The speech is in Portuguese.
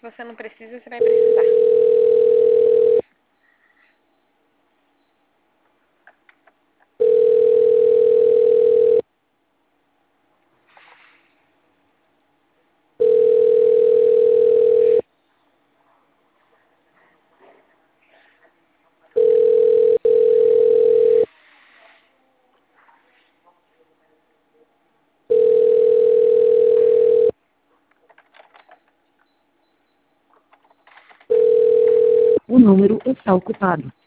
você não precisa, você vai precisar. O número está ocupado.